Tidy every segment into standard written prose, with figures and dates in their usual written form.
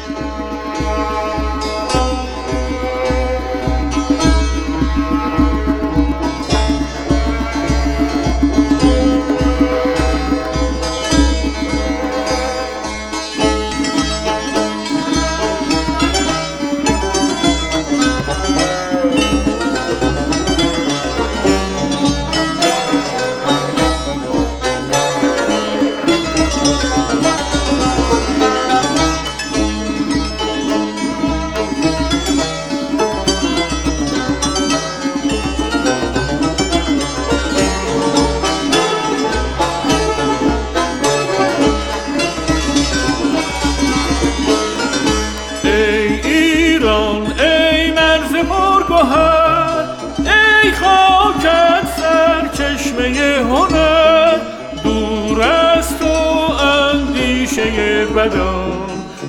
ای خاکت سرچشمه هنر، دور از تو اندیشه بدان،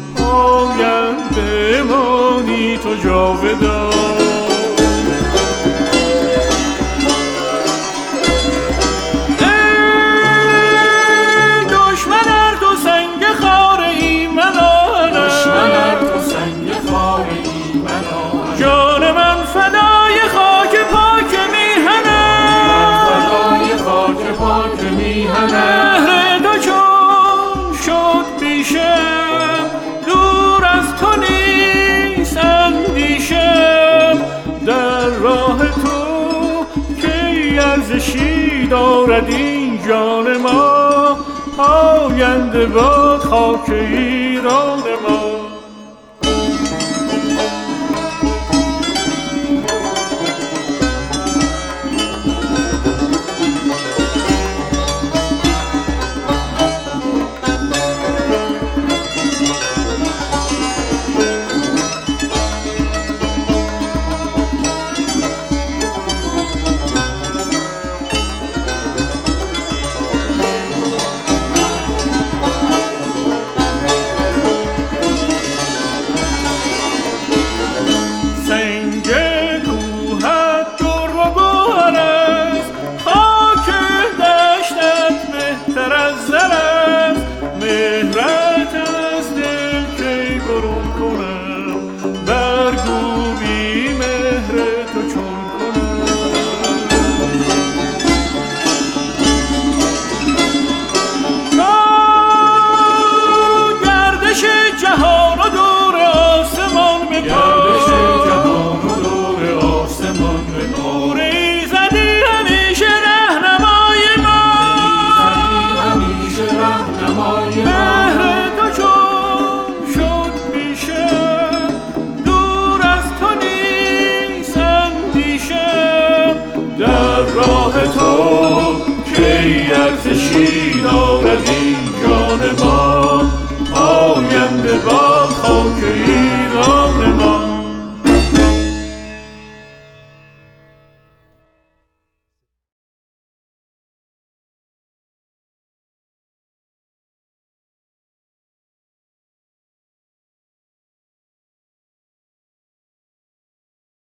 آینده مانی تو جاودان. مهر تو چون شد پیشم، دور از تو نیست اندیشم، در راه تو کی ارزشی دارد این جان ما، آینده باد خاک ایران ما. راه تو کی ارزشی